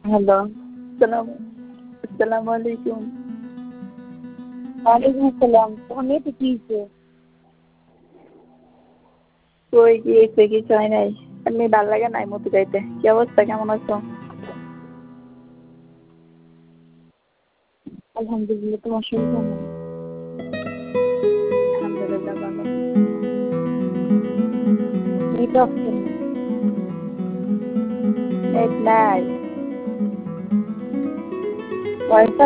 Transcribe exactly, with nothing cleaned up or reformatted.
Hello, সালাম আসসালামু আলাইকুম। ওয়ালাইকুম আসসালাম। তোমার মেয়েটা কি হয়েছে? কই কি হয়েছে? কিছু হয় নাই, এমনি ভাল লাগে নাই মতি যাইতে। কি অবস্থা, কেমন আছো? আলহামদুলিল্লাহ, তোমার শরীর কেমন? আলহামদুলিল্লাহ ভালো। নেট অফ কেন? নেট নাই। ওয়াইফাই